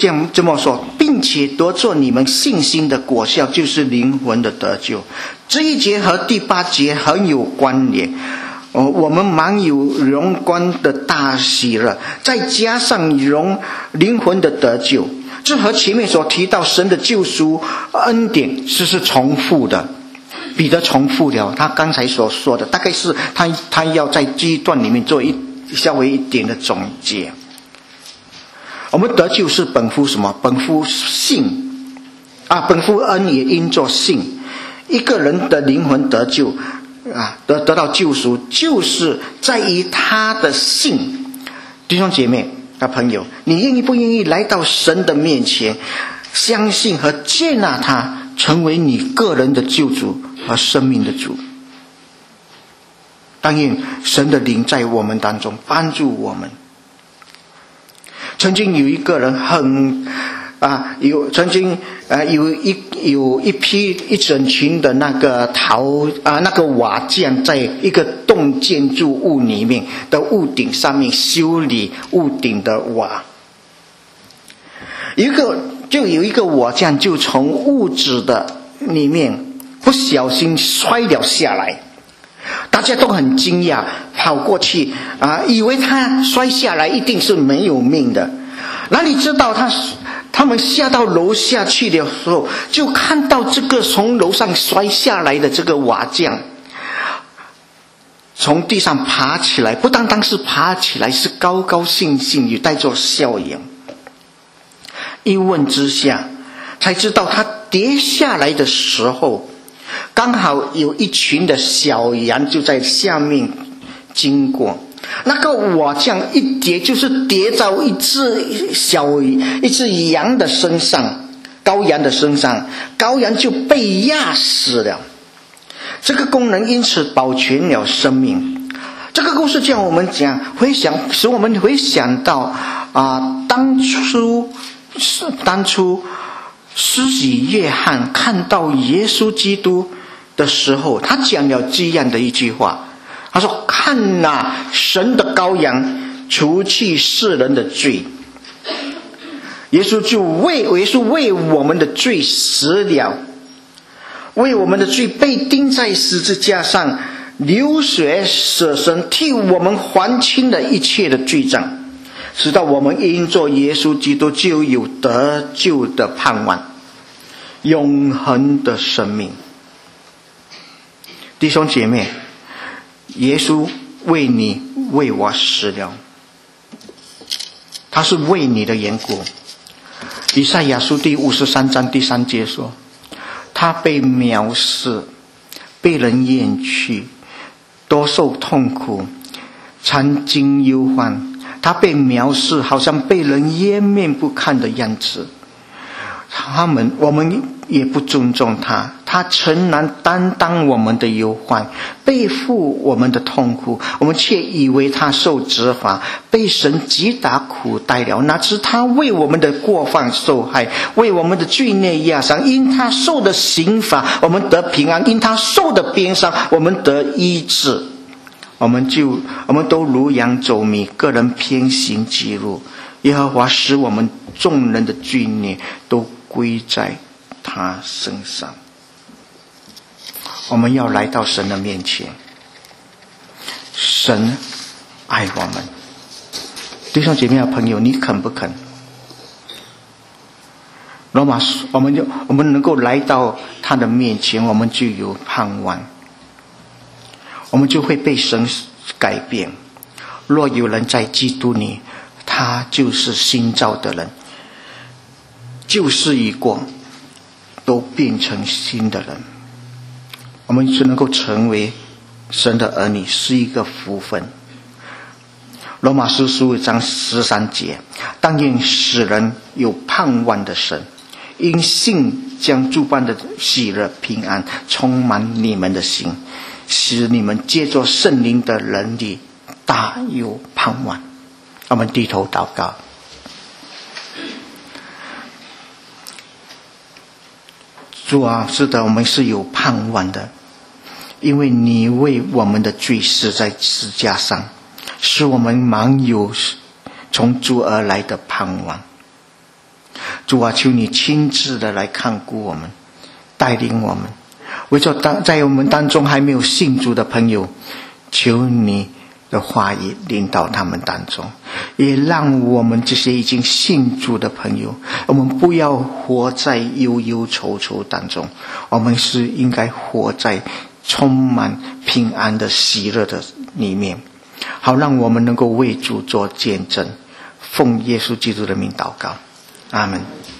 这么说，并且得做你们信心的果效，就是灵魂的得救。这一节和第8节很有关联。我们满有荣光的大喜乐，再加上灵魂的得救，这和前面所提到神的救赎恩典是重复的。彼得重复了他刚才所说的，大概是他要在这一段里面做稍微一点的总结。我们得救是本乎什么？本乎信本乎恩，也因着信。一个人的灵魂得救得到救赎，就是在于他的信。弟兄姐妹朋友，你愿意不愿意来到神的面前，相信和接纳他，成为你个人的救主和生命的主？但愿神的灵在我们当中帮助我们。曾经有一个人有一整群的那个瓦匠，在一个栋建筑物里面的屋顶上面修理屋顶的瓦。有一个瓦匠就从屋子的里面不小心摔了下来，大家都很惊讶，跑过去以为他摔下来一定是没有命的，哪里知道他们下到楼下去的时候，就看到这个从楼上摔下来的这个瓦匠从地上爬起来，不单单是爬起来，是高高兴兴也带着笑颜。一问之下才知道，他跌下来的时候刚好有一群的小羊就在下面经过，那个瓦匠一跌就是跌到一只羊的身上，羔羊的身上，羔羊就被压死了。这个工人因此保全了生命。这个故事叫我们使我们回想到当初施洗约翰看到耶稣基督的时候，他讲了这样的一句话，他说：看哪，神的羔羊，除去世人的罪。耶稣为我们的罪死了，为我们的罪被钉在十字架上，流血舍身，替我们还清了一切的罪账，直到我们因着耶稣基督就有得救的盼望，永恒的生命。弟兄姐妹，耶稣为你为我死了，他是为你的缘故。以赛亚书第53章第3节说，他被藐视，被人厌弃，多受痛苦，常经忧患。他被藐视，好像被人湮灭不堪的样子。我们也不尊重他，他诚然担当我们的忧患，背负我们的痛苦，我们却以为他受责罚，被神击打苦待了。哪知他为我们的过犯受害，为我们的罪孽压伤。因他受的刑罚，我们得平安；因他受的鞭伤，我们得医治。我们都如羊走迷，个人偏行己路。耶和华使我们众人的罪孽都归在他身上。我们要来到神的面前，神爱我们。弟兄姐妹的朋友，你肯不肯？罗马书，我们能够来到他的面前，我们就有盼望，我们就会被神改变。若有人在基督里，他就是新造的人，旧事已过，都变成新的人。我们就能够成为神的儿女，是一个福分。罗马书15章13节，但愿使人有盼望的神，因信将诸般的喜乐平安充满你们的心，使你们借着圣灵的能力大有盼望。我们低头祷告。主啊，是的，我们是有盼望的，因为你为我们的罪死在十字架上，使我们满有从主而来的盼望。 主啊，求你亲自的来看顾我们，带领我们。为着在我们当中还没有信主的朋友，求你的话语领导他们当中，也让我们这些已经信主的朋友，我们不要活在忧忧愁愁当中，我们是应该活在充满平安的喜乐的里面，好让我们能够为主做见证。奉耶稣基督的名祷告，阿们。